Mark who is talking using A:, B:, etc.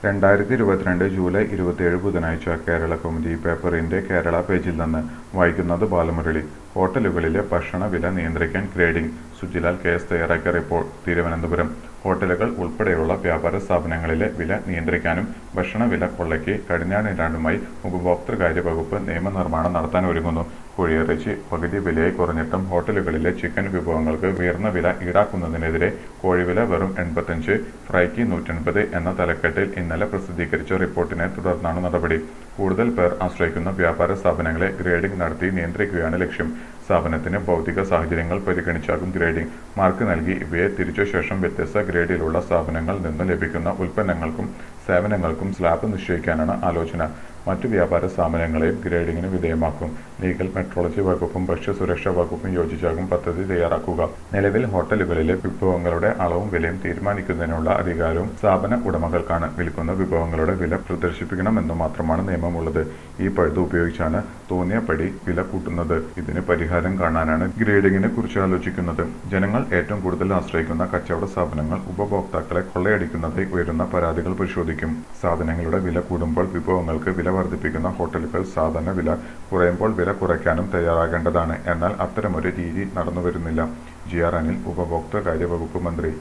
A: 2022 July 27 ബുധനാഴ്ച കേരള കൗമുദി പേപ്പറിന്റെ കേരള പേജിൽ നിന്ന് വായിക്കുന്നത് ബാലമുരളി. ഹോട്ടലുകളിലെ ഭക്ഷണവില നിയന്ത്രിക്കാൻ ഗ്രേഡിംഗ്. സുജിലാൽ കെ.എസ്. തയ്യാറാക്കിയ റിപ്പോർട്ട്. തിരുവനന്തപുരം. ഹോട്ടലുകൾ ഉൾപ്പെടെയുള്ള വ്യാപാര സ്ഥാപനങ്ങളിലെ വില നിയന്ത്രിക്കാനും ഭക്ഷണവില കൊള്ളയ്ക്ക് കടിഞ്ഞാണിടാനുമായി ഉപഭോക്തൃകാര്യ വകുപ്പ് നിയമനിർമ്മാണം നടത്താൻ ഒരുങ്ങുന്നു. കോഴിയിറച്ചി പകുതി വിലയായി കുറഞ്ഞിട്ടും ഹോട്ടലുകളിലെ ചിക്കൻ വിഭവങ്ങൾക്ക് ഉയർന്ന വില ഈടാക്കുന്നതിനെതിരെ കോഴിവില വെറും 85, ഫ്രൈക്ക് 180 എന്ന തലക്കെട്ടിൽ ഇന്നലെ പ്രസിദ്ധീകരിച്ച റിപ്പോർട്ടിനെ തുടർന്നാണ് നടപടി. കൂടുതൽ പേർ ആശ്രയിക്കുന്ന വ്യാപാര സ്ഥാപനങ്ങളെ ഗ്രേഡിംഗ് നടത്തി നിയന്ത്രിക്കുകയാണ് ലക്ഷ്യം. സ്ഥാപനത്തിന് ഭൗതിക സാഹചര്യങ്ങൾ പരിഗണിച്ചാകും ഗ്രേഡിംഗ്. മാർക്ക് നൽകി ഇവയെ തിരിച്ച ശേഷം വ്യത്യസ്ത ഗ്രേഡിലുള്ള സ്ഥാപനങ്ങളിൽ നിന്ന് ലഭിക്കുന്ന ഉൽപ്പന്നങ്ങൾക്കും സേവനങ്ങൾക്കും സ്ലാബ് നിശ്ചയിക്കാനാണ് ആലോചന. മറ്റു വ്യാപാര സ്ഥാപനങ്ങളെയും ഗ്രേഡിംഗിന് വിധേയമാക്കും. ലീഗൽ മെട്രോളജി വകുപ്പും ഭക്ഷ്യസുരക്ഷാ വകുപ്പും യോജിച്ചാകും പദ്ധതി തയ്യാറാക്കുക. നിലവിൽ ഹോട്ടലുകളിലെ വിഭവങ്ങളുടെ അളവും വിലയും തീരുമാനിക്കുന്നതിനുള്ള അധികാരവും സ്ഥാപന ഉടമകൾക്കാണ്. വിൽക്കുന്ന വിഭവങ്ങളുടെ വില പ്രദർശിപ്പിക്കണമെന്നു മാത്രമാണ് നിയമമുള്ളത്. ഈ പഴുത് ഉപയോഗിച്ചാണ് തോന്നിയപടി വില കൂട്ടുന്നത്. ഇതിന് പരിഹാരം കാണാനാണ് ഗ്രേഡിംഗിനെ കുറിച്ച് ആലോചിക്കുന്നത്. ജനങ്ങൾ ഏറ്റവും കൂടുതൽ ആശ്രയിക്കുന്ന കച്ചവട സ്ഥാപനങ്ങൾ ഉപഭോക്താക്കളെ കൊള്ളയടിക്കുന്നതായി ഉയരുന്ന പരാതികൾ പരിശോധിക്കും. സാധനങ്ങളുടെ വില കൂടുമ്പോൾ വിഭവങ്ങൾക്ക് വില വർദ്ധിപ്പിക്കുന്ന ഹോട്ടലുകൾ സാധന വില കുറയുമ്പോൾ വില കുറയ്ക്കാനും തയ്യാറാകേണ്ടതാണ്. എന്നാൽ അത്തരമൊരു രീതി നടന്നുവരുന്നില്ല. GR അനിൽ, ഉപഭോക്തൃകാര്യ വകുപ്പ് മന്ത്രി.